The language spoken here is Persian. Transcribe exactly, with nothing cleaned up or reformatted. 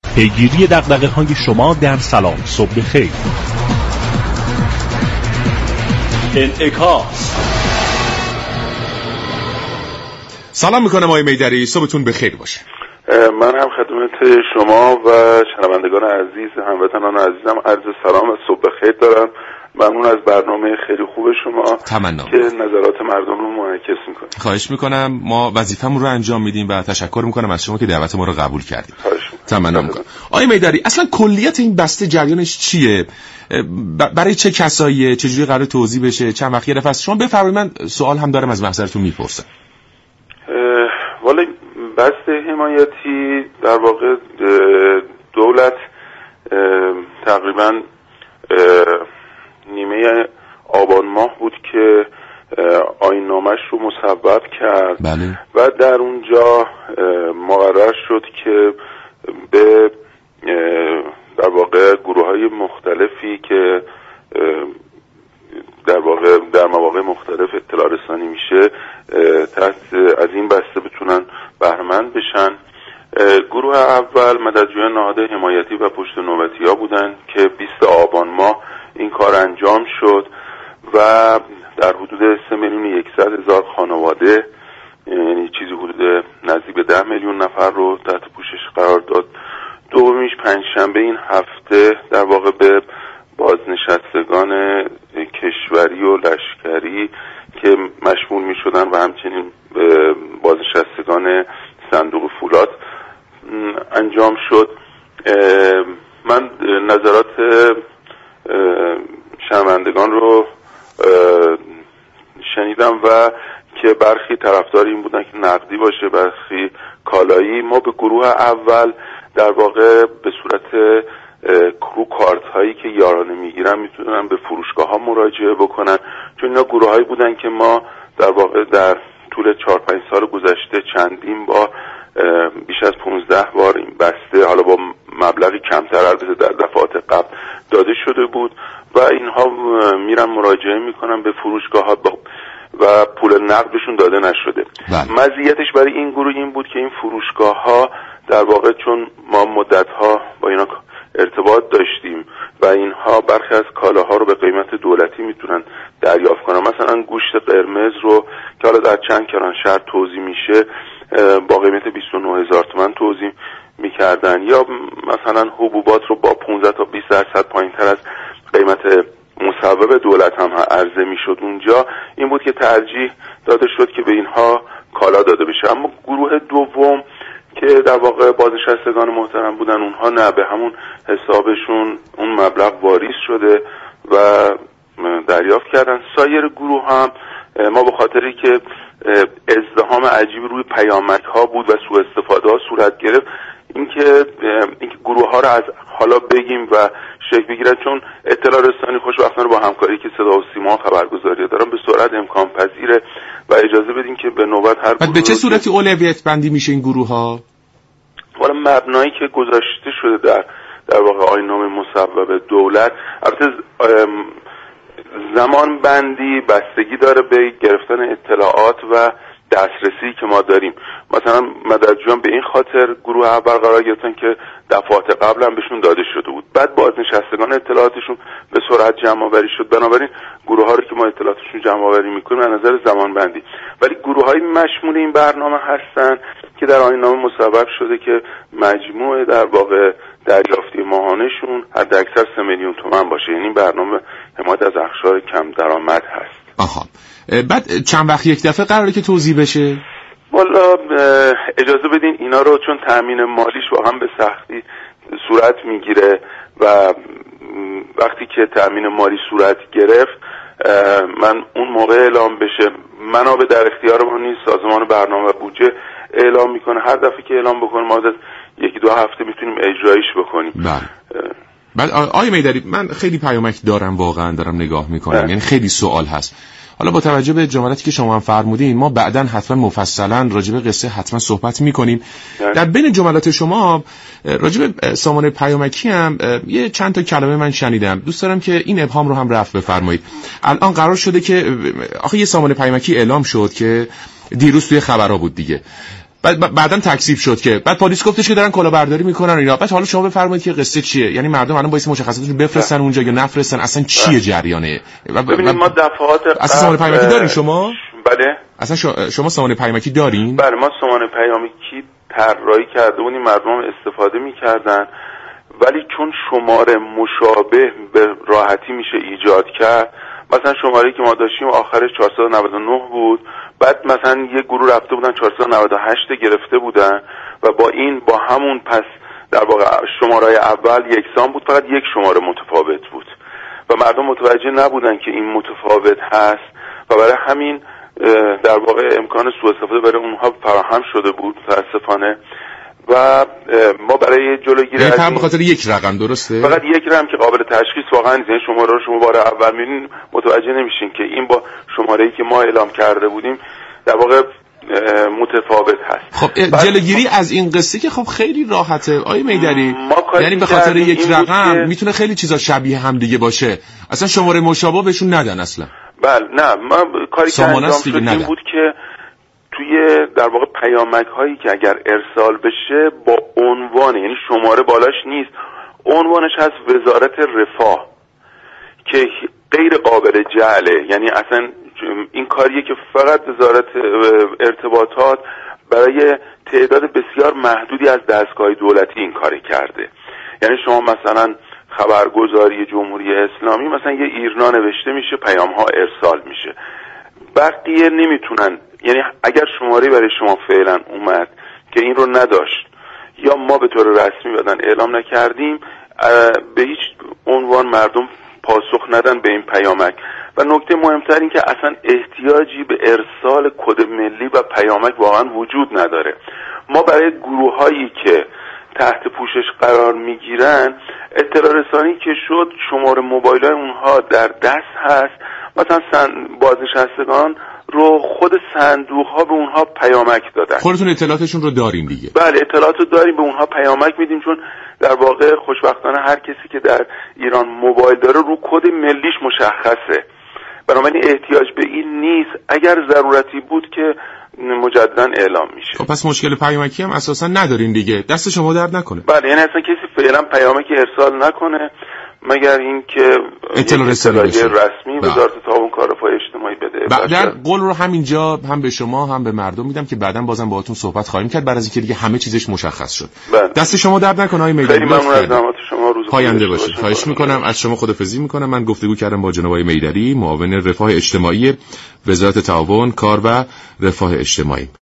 پیگیری دغدغه‌های شما در سلام صبح بخیر. انعکاس. سلام میکنم آقای میدری، صبحتون بخیر باشه. من هم خدمت شما و شنوندگان عزیز هموطنان عزیزم عرض سلام و صبح بخیر دارم. ممنون از برنامه خیلی خوب شما تمنا که نظرات مردم رو منعکس میکنه. خواهش میکنم، ما وظیفمون رو انجام میدیم و تشکر میکنم از شما که دعوت ما رو قبول کردید. تمنا میکنم. آقای میدری، اصلا کلیت این بسته جریانش چیه؟ برای چه کساییه؟ چجوری قرار توضیح بشه؟ چند وقت گرفت از شما؟ بفرمایید، من سوال هم دارم از محضرتون میپرسم. والا بسته حمایتی در واقع دولت تقریبا نیمه آبان ماه بود که آیین‌نامه‌اش رو مصوب کرد. بله. و در اونجا مقرر شد که به در واقع گروه‌های مختلفی که در واقع در مواقع مختلف اطلاع رسانی میشه تحت از این بسته بتونن بهره‌مند بشن. گروه اول مددجویان نهاد حمایتی و پشت نوبتی‌ها بودن که بیست آبان ماه این کار انجام شد و در حدود سه میلیون و صد هزار خانواده، یعنی چیزی حدود نزدیک به ده میلیون نفر رو تحت پوشش قرار داد. دومیش پنجشنبه این هفته در واقع به بازنشستگان کشوری و لشکری که مشمول می شدن و همچنین بازنشستگان صندوق فولاد انجام شد. من نظرات شنوندگان رو شنیدم و که برخی طرفدار این بودن که نقدی باشه، برخی کالایی. ما به گروه اول در واقع به صورت کرو کارت هایی که یارانه میگیرن میتونن به فروشگاه ها مراجعه بکنن، چون اینا گروه هایی بودن که ما در واقع در طول چهار پنج سال گذشته چندین بار بیش از پونزده بار این بسته، حالا با مبلغی کمتر البته در دفعات قبل داده شده بود و اینها میرن مراجعه میکنن به فروشگاه ها و پول نقدشون داده نشده. مزیتش برای این گروه این بود که این فروشگاه ها در واقع چون ما مدت ها با اینا ارتباط داشتیم و اینها برخی از کالاها رو به قیمت دولتی میتونن دریافت کنن، مثلا گوشت قرمز رو که حالا در چند کران شهر توزیع میشه با قیمت بیست و نه هزار تومان توزیع میکردن، یا مثلا حبوبات رو با پانزده تا بیست درصد پایین تر از قیمت مصوب دولت هم عرضه میشد. اونجا این بود که ترجیح داده شد که به اینها کالا داده بشه. اما گروه دوم که در واقع بازنشستگان محترم بودن، اونها نه، به همون حسابشون اون مبلغ واریز شده و دریافت کردن. سایر گروه هم ما به خاطری که ازدحام عجیب روی پیامک ها بود و سوء استفاده ها صورت گرفت، اینکه اینکه گروه ها رو از حالا بگیم و شکل بگیرن، چون اطلاع رسانی خوشبختانه با همکاری که صدا و سیما خبرگزاری دارن به سرعت امکان پذیره و اجازه بدین که به نوبت هر گروه. به چه صورتی اولویت بندی میشه این گروه ها؟ والا مبنایی که گذاشته شده در در واقع آیین‌نامه مصوب دولت، البته زمان بندی بستگی داره به گرفتن اطلاعات و دسترسی که ما داریم. مثلا مددجویان به این خاطر گروه اول قرار گرفتن که دفعات قبل هم بهشون داده شده بود، بعد بازنشستگان اطلاعاتشون به سرعت جمع آوری شد، بنابراین گروه ها رو که ما اطلاعاتشون جمع آوری میکنیم از نظر زمان بندی. ولی گروه های مشمول این برنامه هستن که در آیین‌نامه مصوب شده که مجموع در واقع دریافتی ماهانه‌شون حداکثر سه میلیون تومان باشه، یعنی برنامه حمایت از اقشار کم درآمد هست. آها، بعد چند وقت یک دفعه قراره که توزیع بشه؟ والا اجازه بدین اینا رو، چون تامین مالیش واقعا به سختی صورت میگیره و وقتی که تامین مالی صورت گرفت من اون موقع اعلام بشه، منابع در اختیار ما نیست، سازمان برنامه و بودجه اعلام میکنه، هر دفعه که اعلام بکنه ما از یکی دو هفته میتونیم اجرایش بکنیم. بله. بعد آقای میدری، من خیلی پیامک دارم، واقعا دارم نگاه میکنم، یعنی خیلی سوال هست. حالا با توجه به جملاتی که شما هم فرمودین، ما بعداً حتما مفصلاً راجع به قصه حتما صحبت میکنیم. در بین جملات شما راجع به سامانه پیامکی هم یه چند تا کلمه من شنیدم، دوست دارم که این ابهام رو هم رفع بفرمایید. الان قرار شده که آخه یه سامانه پیامکی اعلام شد که دیروز توی خبرها بود دیگه، بعد بعداً تکذیب شد که بعد پلیس گفتش که دارن کلاهبرداری میکنن اینا. بعد حالا شما بفرمایید که قصه چیه؟ یعنی مردم الان باید مشخصاتشون بفرستن اونجا یا نفرستن، اصلا چیه جریانه؟ ببینید ما دفعات اصلا سامان پیامکی دارین شما؟ بله. اصلا شما سامان پیامکی دارین؟ بله ما سامان پیامکی طراحی کرده بودیم، مردم استفاده میکردن، ولی چون شماره مشابه به راحتی میشه ایجاد کرد، مثلا شماره‌ای که ما داشتیم آخرش چهارصد و نود و نه بود، بعد مثلا یه گروه رفته بودن چهارصد و نود و هشت گرفته بودن و با این با همون پس در واقع شماره‌های اول یکسان بود، فقط یک شماره متفاوت بود و مردم متوجه نبودن که این متفاوت هست و برای همین در واقع امکان سوء استفاده برای اونها فراهم شده بود متاسفانه. و ما برای جلوگیری از این به خاطر یک رقم، درسته؟ فقط یک رقم که قابل تشخیص واقعا نیست، یعنی شماره رو شما بار اول می‌بینید متوجه نمیشین که این با شماره‌ای که ما اعلام کرده بودیم در واقع متفاوت هست. خب جلوگیری از این قصه که خب خیلی راحته آقای میدری، یعنی به خاطر یک رقم میتونه خیلی چیزا شبیه هم دیگه باشه، اصلا شماره مشابه بهشون ندن اصلا. بله نه ما کاری که انجام شد این بود که توی در واقع پیامک هایی که اگر ارسال بشه با عنوان، یعنی شماره بالاش نیست، عنوانش هست وزارت رفاه که غیر قابل جعله، یعنی اصلا این کاریه که فقط وزارت ارتباطات برای تعداد بسیار محدودی از دستگاه دولتی این کاری کرده. یعنی شما مثلا خبرگزاری جمهوری اسلامی مثلا یه ایرنا نوشته میشه، پیام ها ارسال میشه، بقیه نمیتونن، یعنی اگر شماره برای شما فعلا اومد که این رو نداشت یا ما به طور رسمی بدن اعلام نکردیم، به هیچ عنوان مردم پاسخ ندن به این پیامک. و نکته مهمتر این که اصلا احتیاجی به ارسال کد ملی و پیامک واقعا وجود نداره. ما برای گروه هایی که تحت پوشش قرار میگیرن اطلاع رسانی که شد، شماره موبایل های اونها در دست هست، مثلا بازنشستگان رو خود صندوق ها به اونها پیامک دادن. خودتون اطلاعاتشون رو داریم دیگه؟ بله اطلاعات رو داریم، به اونها پیامک میدیم، چون در واقع خوشبختانه هر کسی که در ایران موبایل داره رو کد ملیش مشخصه، بنابراین احتیاج به این نیست. اگر ضرورتی بود که مجددا اعلام میشه. خب پس مشکل پیامکی هم اساسا ندارین دیگه، دست شما درد نکنه. بله یعنی اصلا کسی فعلا پیامکی ارسال نکنه مگر اینکه اطلاع رسانی رسمی وزارت تعاون کارفای اجتماعی بده. بعد قول رو همینجا هم به شما هم به مردم میدم که بعداً بازم باهاتون صحبت خواهیم کرد بعد از اینکه دیگه همه چیزش مشخص شد. بله. دست شما درد نکنه آقای میدری. خیلی ممنون از زحمات شما، روز پاینده باشید. خواهش میکنم، از شما خدافظی میکنم. من گفتگو کردم با جناب آقای میدری، معاون رفاه اجتماعی وزارت تعاون کار و رفاه اجتماعی.